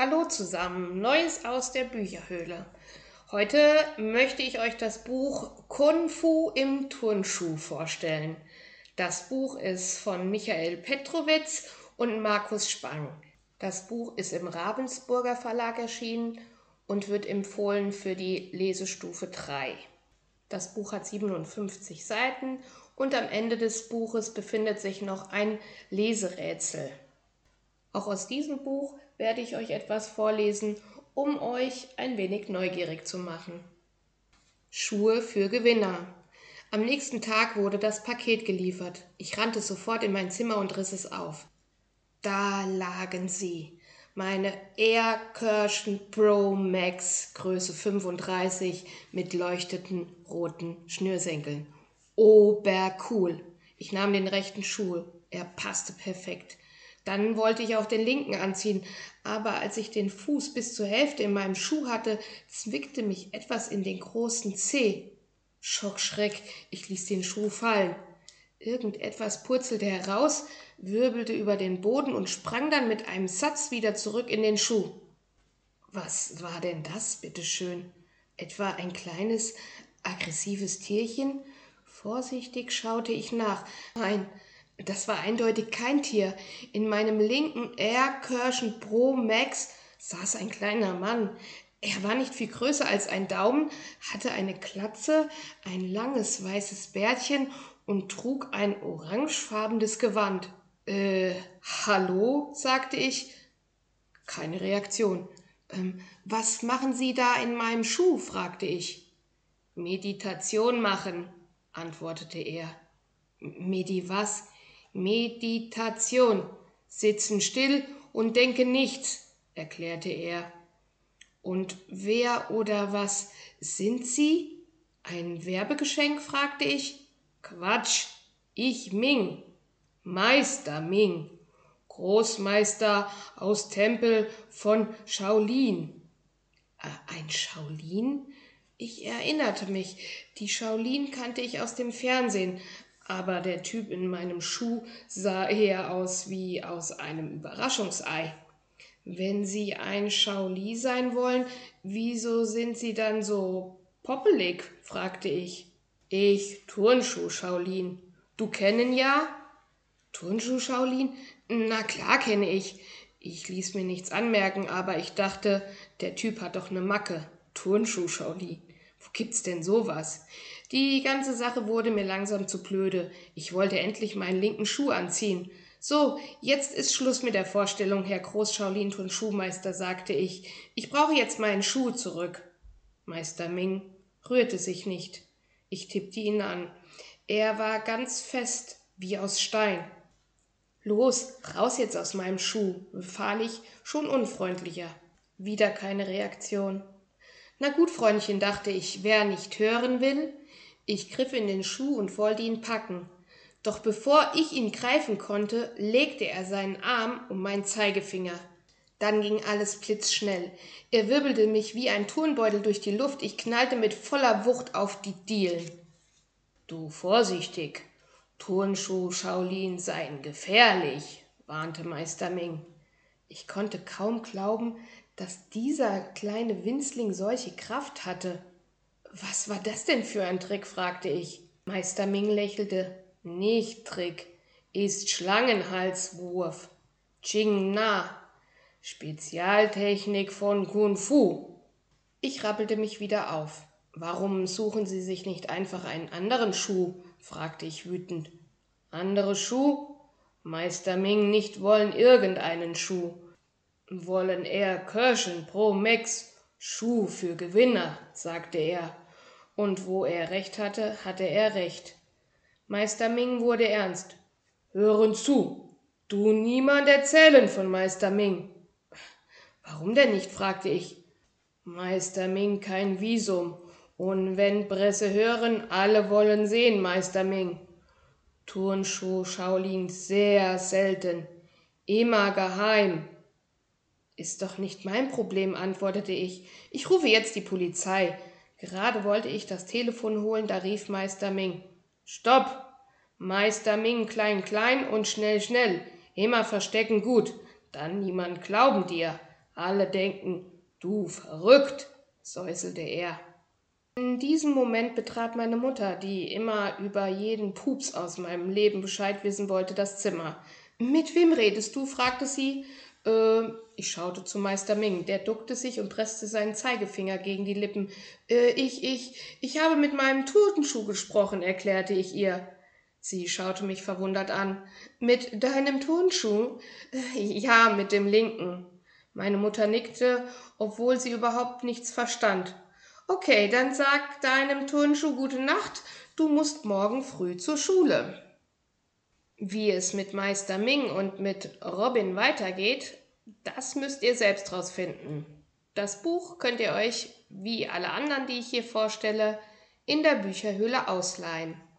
Hallo zusammen, Neues aus der Bücherhöhle. Heute möchte ich euch das Buch Kung Fu im Turnschuh vorstellen. Das Buch ist von Michael Petrowitz und Markus Spang. Das Buch ist im Ravensburger Verlag erschienen und wird empfohlen für die Lesestufe 3. Das Buch hat 57 Seiten und am Ende des Buches befindet sich noch ein Leserätsel. Auch aus diesem Buch werde ich euch etwas vorlesen, um euch ein wenig neugierig zu machen. Schuhe für Gewinner. Am nächsten Tag wurde das Paket geliefert. Ich rannte sofort in mein Zimmer und riss es auf. Da lagen sie. Meine Air Cursion Pro Max Größe 35 mit leuchtenden roten Schnürsenkeln. Obercool. Ich nahm den rechten Schuh. Er passte perfekt. Dann wollte ich auch den linken anziehen, aber als ich den Fuß bis zur Hälfte in meinem Schuh hatte, zwickte mich etwas in den großen Zeh. Schockschreck, ich ließ den Schuh fallen. Irgendetwas purzelte heraus, wirbelte über den Boden und sprang dann mit einem Satz wieder zurück in den Schuh. Was war denn das, bitteschön? Etwa ein kleines, aggressives Tierchen? Vorsichtig schaute ich nach. Nein, das war eindeutig kein Tier. In meinem linken Air Cursion Pro Max saß ein kleiner Mann. Er war nicht viel größer als ein Daumen, hatte eine Glatze, ein langes weißes Bärtchen und trug ein orangefarbenes Gewand. Hallo? Sagte ich. Keine Reaktion. Was machen Sie da in meinem Schuh? Fragte ich. Meditation machen, antwortete er. Was? Meditation. Sitzen still und denken nichts, erklärte er. Und wer oder was sind Sie? Ein Werbegeschenk? Fragte ich. Quatsch, ich Ming, Meister Ming, Großmeister aus Tempel von Shaolin. Ein Shaolin? Ich erinnerte mich, die Shaolin kannte ich aus dem Fernsehen, aber der Typ in meinem Schuh sah eher aus wie aus einem Überraschungsei. Wenn Sie ein Shaoli sein wollen, wieso sind Sie dann so poppelig? Fragte ich. Ich, Turnschuh Shaolin. Du kennen ja? Turnschuh Shaolin? Na klar kenne ich. Ich ließ mir nichts anmerken, aber ich dachte, der Typ hat doch eine Macke. Turnschuh Shaolin. Wo gibt's denn sowas? Die ganze Sache wurde mir langsam zu blöde. Ich wollte endlich meinen linken Schuh anziehen. So, jetzt ist Schluss mit der Vorstellung, Herr Groß-Shaolin-Turnschuhmeister, sagte ich. Ich brauche jetzt meinen Schuh zurück. Meister Ming rührte sich nicht. Ich tippte ihn an. Er war ganz fest, wie aus Stein. Los, raus jetzt aus meinem Schuh, befahl ich, schon unfreundlicher. Wieder keine Reaktion. Na gut, Freundchen, dachte ich, wer nicht hören will. Ich griff in den Schuh und wollte ihn packen. Doch bevor ich ihn greifen konnte, legte er seinen Arm um meinen Zeigefinger. Dann ging alles blitzschnell. Er wirbelte mich wie ein Turnbeutel durch die Luft. Ich knallte mit voller Wucht auf die Dielen. Du vorsichtig, Turnschuh Shaolin seien gefährlich, warnte Meister Ming. Ich konnte kaum glauben, dass dieser kleine Winzling solche Kraft hatte. Was war das denn für ein Trick? Fragte ich. Meister Ming lächelte. Nicht Trick, ist Schlangenhalswurf. Ching Na, Spezialtechnik von Kung Fu. Ich rappelte mich wieder auf. Warum suchen Sie sich nicht einfach einen anderen Schuh? Fragte ich wütend. Andere Schuh? Meister Ming nicht wollen irgendeinen Schuh. Wollen Air Cursion Pro Max, Schuh für Gewinner, sagte er. Und wo er recht hatte, hatte er recht. Meister Ming wurde ernst. Hören zu, du niemand erzählen von Meister Ming. Warum denn nicht? Fragte ich. Meister Ming kein Visum. Und wenn Presse hören, alle wollen sehen, Meister Ming. Turnschuh Shaolin sehr selten. Immer geheim. Ist doch nicht mein Problem, antwortete ich. Ich rufe jetzt die Polizei. Gerade wollte ich das Telefon holen, da rief Meister Ming. Stopp! Meister Ming klein klein und schnell schnell. Immer verstecken gut. Dann niemand glauben dir. Alle denken, du verrückt, säuselte er. In diesem Moment betrat meine Mutter, die immer über jeden Pups aus meinem Leben Bescheid wissen wollte, das Zimmer. »Mit wem redest du?« fragte sie. Ich schaute zu Meister Ming. Der duckte sich und presste seinen Zeigefinger gegen die Lippen. Ich habe mit meinem Turnschuh gesprochen«, erklärte ich ihr. Sie schaute mich verwundert an. »Mit deinem Turnschuh?« »Ja, mit dem linken.« Meine Mutter nickte, obwohl sie überhaupt nichts verstand. »Okay, dann sag deinem Turnschuh gute Nacht, du musst morgen früh zur Schule.« Wie es mit Meister Ming und mit Robin weitergeht, das müsst ihr selbst rausfinden. Das Buch könnt ihr euch, wie alle anderen, die ich hier vorstelle, in der Bücherhöhle ausleihen.